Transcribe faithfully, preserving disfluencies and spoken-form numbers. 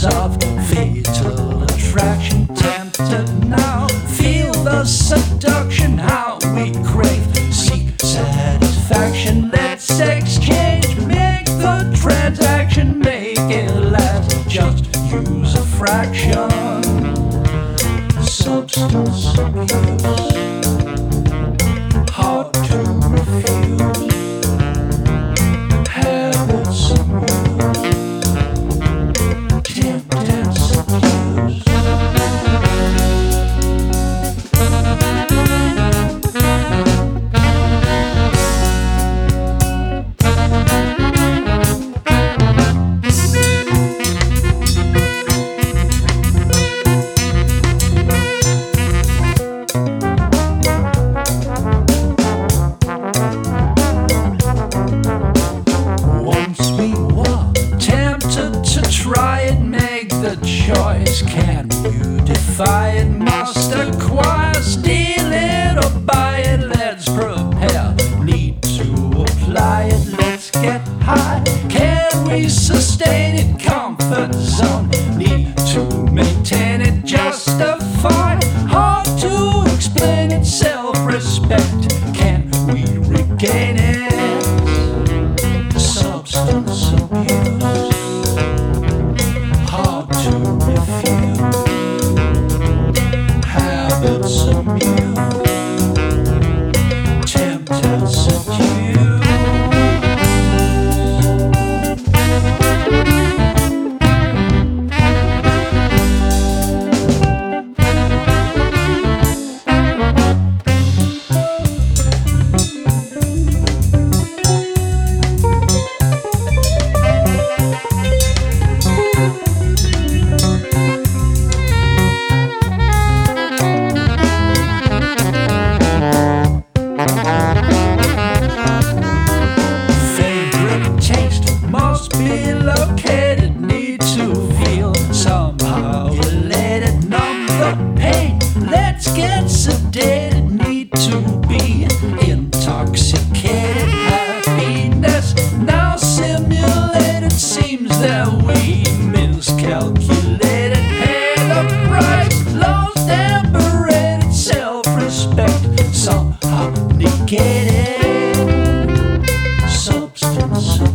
of fatal attraction. Tempted now, feel the seduction, how we crave, seek satisfaction. Let's exchange, make the transaction, make it last, just use a fraction. Substance abuse, hard to refuse. Habits abuse, tempt and seduce. Try it, make the choice. Can you defy it? Must acquire, steal it or buy it. Let's prepare, need to apply it. Let's get high, can we sustain it? Comfort zone, need to maintain it. Justify, hard to explain it. Self-respect, can we regain it? Substance abuse, hard to refuse. Habits amuse, tempt and seduce. Be located, need to feel somehow related. Numb the pain, let's get sedated. Need to be intoxicated. Happiness now simulated. Seems that we miscalculated. Pay the price, lost and berated. Self-respect somehow negated. Substance